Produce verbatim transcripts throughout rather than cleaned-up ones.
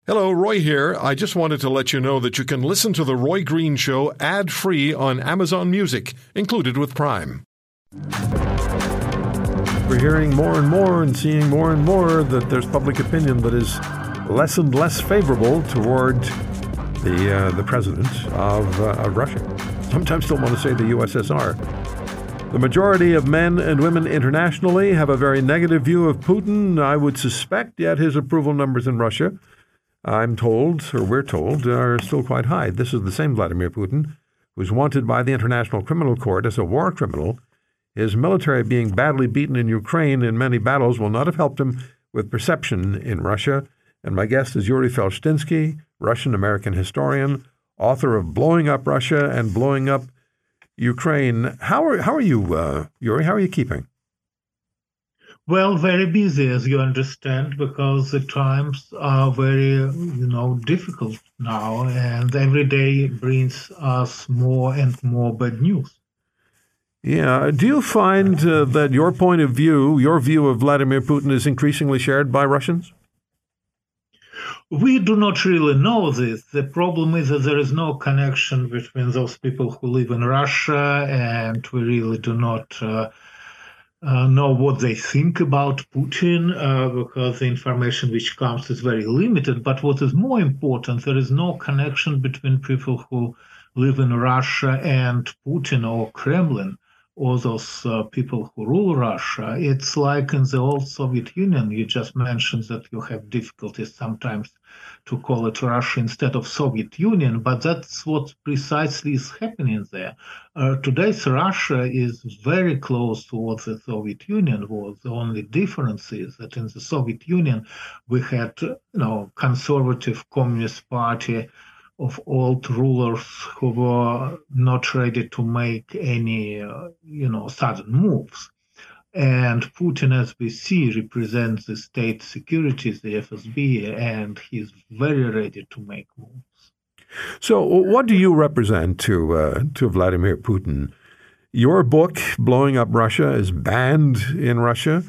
Hello, Roy here. I just wanted to let you know that you can listen to The Roy Green Show ad-free on Amazon Music, included with Prime. We're hearing more and more and seeing more and more that there's public opinion that is less and less favorable toward the uh, the president of, uh, of Russia. Sometimes still want to say the U S S R. The majority of men and women internationally have a very negative view of Putin, I would suspect, yet his approval numbers in Russia, I'm told, or we're told, are still quite high. This is the same Vladimir Putin who's wanted by the International Criminal Court as a war criminal. His military being badly beaten in Ukraine in many battles will not have helped him with perception in Russia. And my guest is Yuri Felshtinsky, Russian-American historian, author of Blowing Up Russia and Blowing Up Ukraine. How are how are you, uh, Yuri? How are you keeping? Well, very busy, as you understand, because the times are very, you know, difficult now, and every day brings us more and more bad news. Yeah. Do you find uh, that your point of view, your view of Vladimir Putin, is increasingly shared by Russians? We do not really know this. The problem is that there is no connection between those people who live in Russia, and we really do not uh, uh, know what they think about Putin, uh, because the information which comes is very limited. But what is more important, there is no connection between people who live in Russia and Putin or Kremlin, or those uh, people who rule Russia. It's like in the old Soviet Union. You just mentioned that you have difficulties sometimes to call it Russia instead of Soviet Union, but that's what precisely is happening there. Uh, today's Russia is very close to what the Soviet Union was. The only difference is that in the Soviet Union, we had, you know, conservative Communist Party of old rulers who were not ready to make any, uh, you know, sudden moves. And Putin, as we see, represents the state securities, the F S B, and he's very ready to make moves. So what do you represent to uh, to Vladimir Putin? Your book, Blowing Up Russia, is banned in Russia.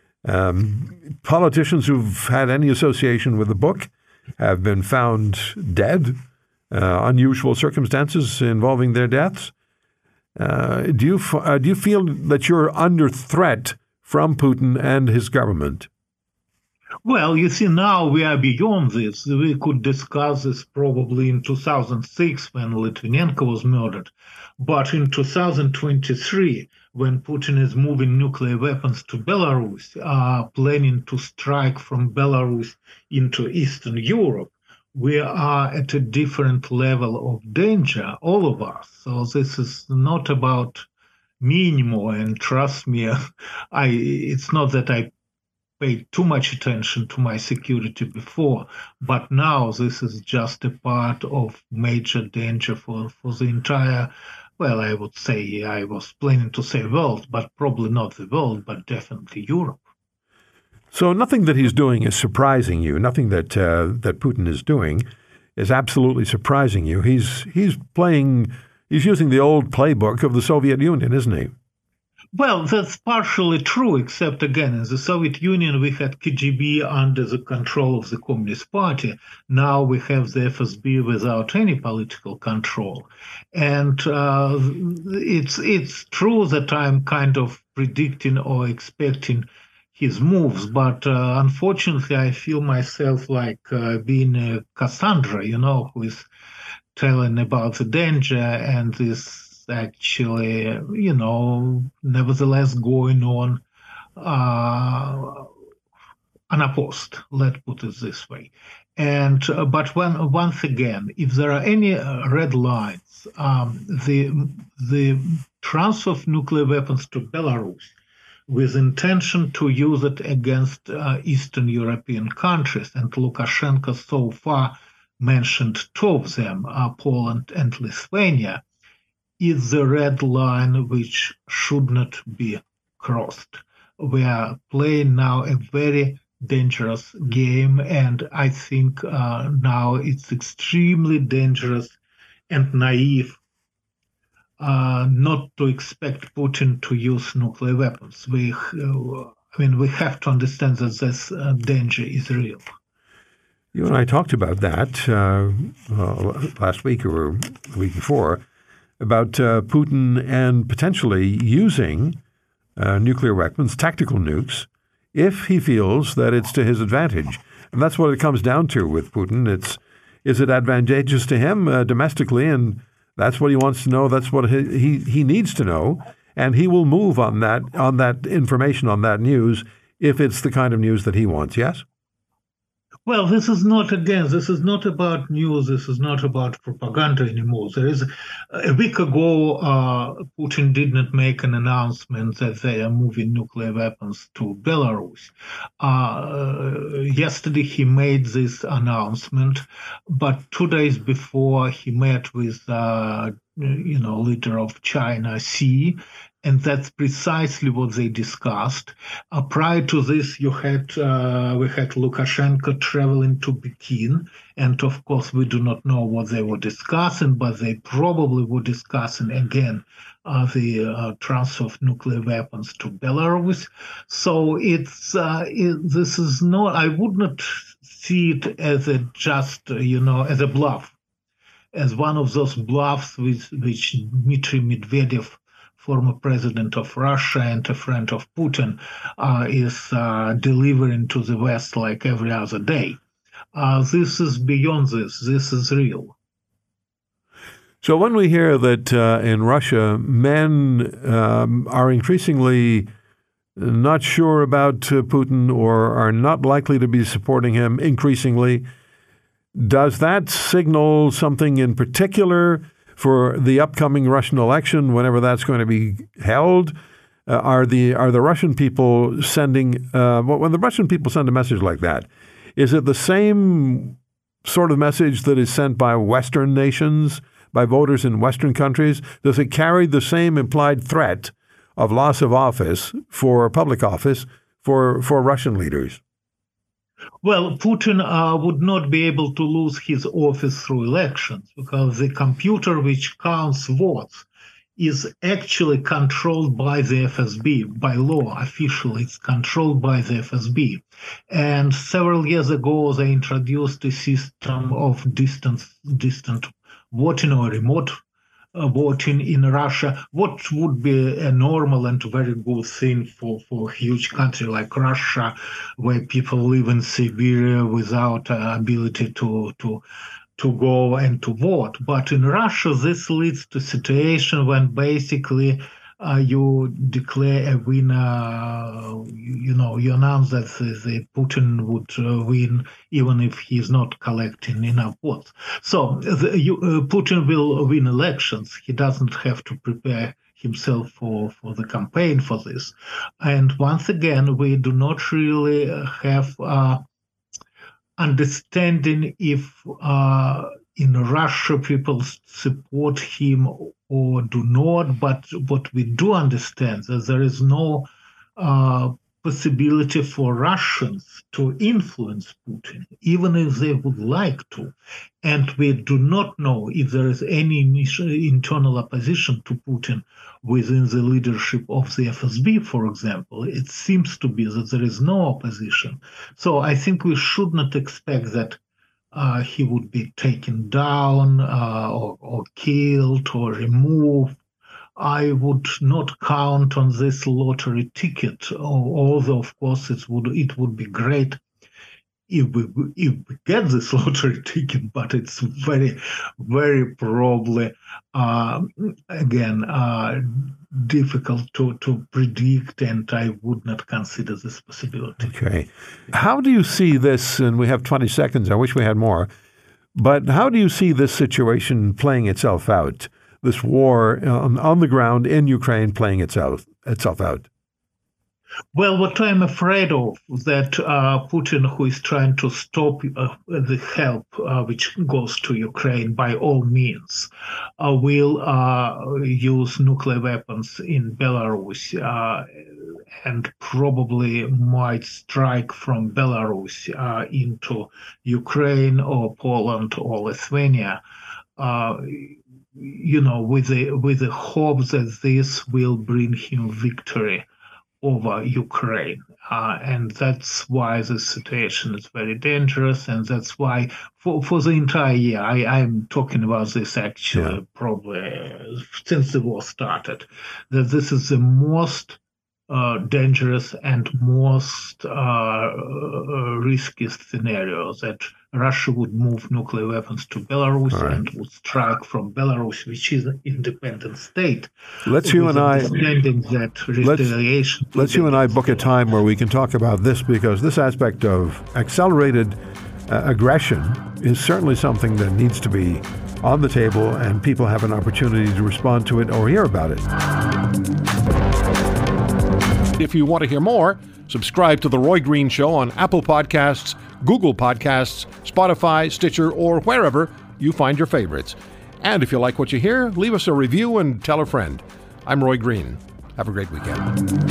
Um, politicians who've had any association with the book have been found dead. Uh, unusual circumstances involving their deaths. Uh, do you uh, do you feel that you're under threat from Putin and his government? Well, you see, now we are beyond this. We could discuss this probably in two thousand six when Litvinenko was murdered. But in two thousand twenty-three, when Putin is moving nuclear weapons to Belarus, uh, planning to strike from Belarus into Eastern Europe, we are at a different level of danger, all of us. So this is not about me anymore. And trust me, I it's not that I paid too much attention to my security before, but now this is just a part of major danger for, for the entire, well, I would say, I was planning to say world, but probably not the world, but definitely Europe. So nothing that he's doing is surprising you. Nothing that uh, that Putin is doing is absolutely surprising you. He's he's playing, he's using the old playbook of the Soviet Union, isn't he? Well, that's partially true, except again, in the Soviet Union, we had K G B under the control of the Communist Party. Now we have the F S B without any political control. And uh, it's it's true that I'm kind of predicting or expecting his moves, but uh, unfortunately, I feel myself like uh, being a Cassandra, you know, who is telling about the danger, and is actually, you know, nevertheless going on uh, unopposed. Let's put it this way. And uh, but when once again, if there are any uh, red lines, um, the the transfer of nuclear weapons to Belarus, with intention to use it against uh, Eastern European countries. And Lukashenko so far mentioned two of them, uh, Poland and Lithuania, is the red line which should not be crossed. We are playing now a very dangerous game, and I think uh, now it's extremely dangerous and naive Uh, not to expect Putin to use nuclear weapons. We, uh, I mean, we have to understand that this uh, danger is real. You and I talked about that uh, uh, last week or the week before, about uh, Putin and potentially using uh, nuclear weapons, tactical nukes, if he feels that it's to his advantage. And that's what it comes down to with Putin. It's, is it advantageous to him uh, domestically? And that's what he wants to know. That's what he, he, he needs to know. And he will move on that, on that information, on that news, if it's the kind of news that he wants, yes? Well, this is not, again, this is not about news. This is not about propaganda anymore. There is, a week ago, uh, Putin did not make an announcement that they are moving nuclear weapons to Belarus. Uh, yesterday, he made this announcement, but two days before, he met with, uh, you know, leader of China, Xi, and that's precisely what they discussed. Uh, prior to this, you had uh, we had Lukashenko traveling to Peking, and of course, we do not know what they were discussing, but they probably were discussing again uh, the uh, transfer of nuclear weapons to Belarus. So it's uh, it, this is not. I would not see it as a just uh, you know as a bluff, as one of those bluffs which which Dmitry Medvedev, former president of Russia and a friend of Putin, uh, is uh, delivering to the West like every other day. Uh, this is beyond this. This is real. So when we hear that uh, in Russia, men um, are increasingly not sure about uh, Putin or are not likely to be supporting him increasingly, does that signal something in particular for the upcoming Russian election, whenever that's going to be held? Uh, are the are the Russian people sending uh, when the Russian people send a message like that, is it the same sort of message that is sent by Western nations, by voters in Western countries? Does it carry the same implied threat of loss of office for public office for for Russian leaders? Well, Putin uh, would not be able to lose his office through elections because the computer which counts votes is actually controlled by the F S B. By law, officially, it's controlled by the F S B. And several years ago, they introduced a system of distant, distant voting or remote Uh, voting in Russia, what would be a normal and very good thing for, for a huge country like Russia, where people live in Siberia without uh, ability to, to, to go and to vote. But in Russia, this leads to a situation when basically uh, you declare a winner, you, you know, you announce that the, the Putin would uh, win even if he's not collecting enough votes. So the, you, uh, Putin will win elections. He doesn't have to prepare himself for, for the campaign for this. And once again, we do not really have uh, understanding if uh, in Russia people support him or do not, but what we do understand that there is no uh, possibility for Russians to influence Putin, even if they would like to. And we do not know if there is any internal opposition to Putin within the leadership of the F S B, for example. It seems to be that there is no opposition. So I think we should not expect that uh, he would be taken down uh, or, or killed or removed. I would not count on this lottery ticket, although, of course, it would it would be great if we, if we get this lottery ticket, but it's very, very probably, uh, again, uh, difficult to, to predict, and I would not consider this possibility. Okay. How do you see this, and we have twenty seconds, I wish we had more, but how do you see this situation playing itself out? This war on, on the ground in Ukraine playing itself itself out? Well, what I'm afraid of is that uh, Putin, who is trying to stop uh, the help uh, which goes to Ukraine by all means, uh, will uh, use nuclear weapons in Belarus uh, and probably might strike from Belarus uh, into Ukraine or Poland or Lithuania. Uh, you know, with the with the hope that this will bring him victory over Ukraine. Uh, and that's why this situation is very dangerous. And that's why for, for the entire year, I, I'm talking about this actually yeah. probably since the war started, that this is the most uh, dangerous and most uh, uh, risky scenario, that Russia would move nuclear weapons to Belarus right. and would strike from Belarus, which is an independent state. Let's you and I that retaliation. Let's, let's you and I book a time where we can talk about this, because this aspect of accelerated uh, aggression is certainly something that needs to be on the table, and people have an opportunity to respond to it or hear about it. If you want to hear more, subscribe to The Roy Green Show on Apple Podcasts, Google Podcasts, Spotify, Stitcher, or wherever you find your favorites. And if you like what you hear, leave us a review and tell a friend. I'm Roy Green. Have a great weekend.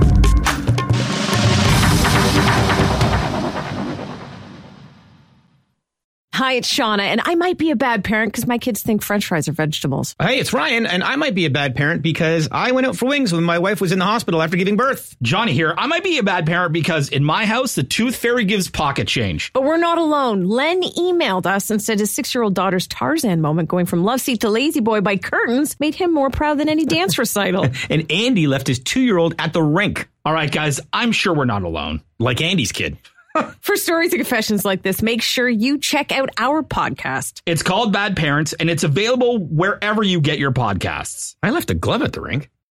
Hi, it's Shauna, and I might be a bad parent because my kids think French fries are vegetables. Hey, it's Ryan, and I might be a bad parent because I went out for wings when my wife was in the hospital after giving birth. Johnny here. I might be a bad parent because in my house, the tooth fairy gives pocket change. But we're not alone. Len emailed us and said his six-year-old daughter's Tarzan moment going from love seat to lazy boy by curtains made him more proud than any dance recital. And Andy left his two-year-old at the rink. All right, guys, I'm sure we're not alone. Like Andy's kid. For stories and confessions like this, make sure you check out our podcast. It's called Bad Parents, and it's available wherever you get your podcasts. I left a glove at the rink.